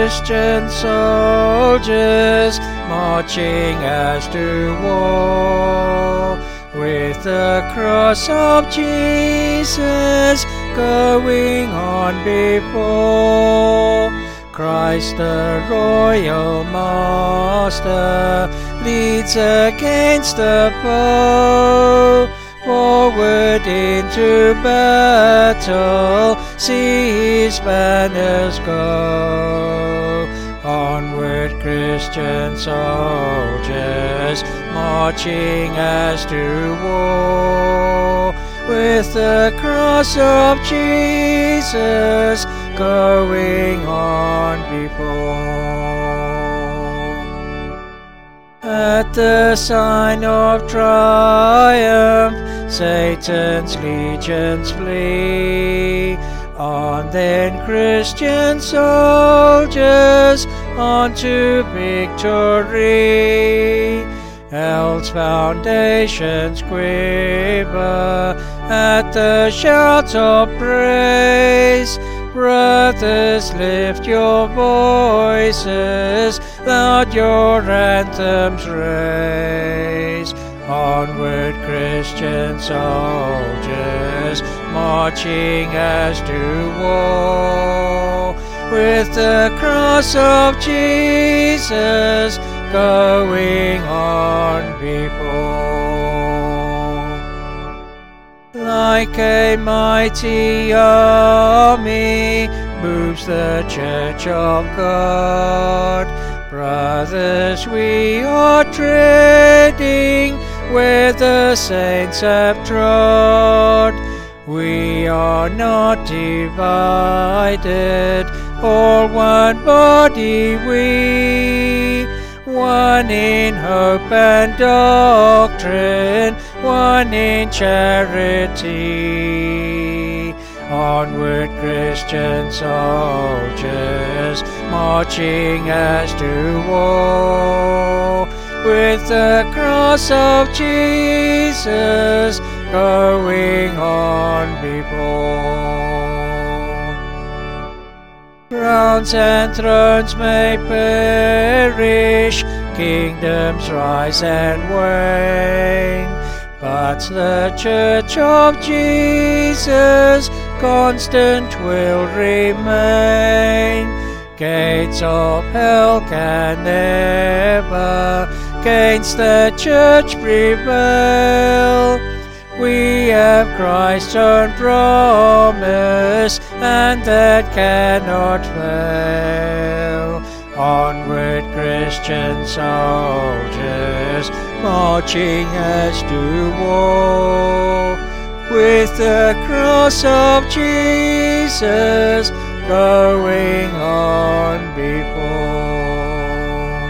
Christian soldiers marching as to war, with the cross of Jesus going on before. Christ the royal master leads against the foe. Forward into battle, see his banners go. Onward, Christian soldiers, marching as to war, with the cross of Jesus going on before. At the sign of triumph, Satan's legions flee. On then, Christian soldiers, on to victory. Hell's foundations quiver at the shout of praise. Brothers, lift your voices, loud your anthems raise. Onward, Christian soldiers, marching as to war, with the cross of Jesus going on before. Like a mighty army moves the Church of God. Brothers, we are treading where the saints have trod. We are not divided, all one body we, one in hope and doctrine, one in charity. Onward, Christian soldiers, marching as to war, with the cross of Jesus going on before. Crowns and thrones may perish, kingdoms rise and wane, but the Church of Jesus constant will remain. Gates of hell can never against the Church prevail. We have Christ's own promise, and that cannot fail. Onward, Christian soldiers, marching as to war, with the cross of Jesus going on before.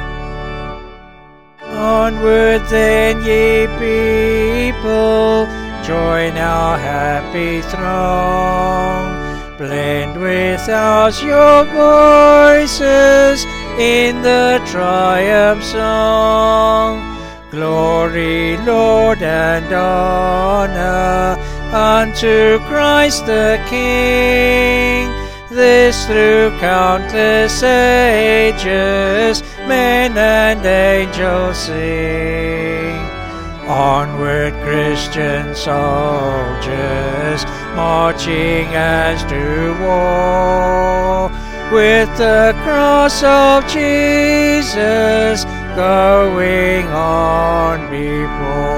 Onward then, ye people, join our happy throng. Blend with ours your voices in the triumph song. Glory, Lord, and honor unto Christ the King. This through countless ages men and angels sing. Onward, Christian soldiers, marching as to war, with the cross of Jesus going on before.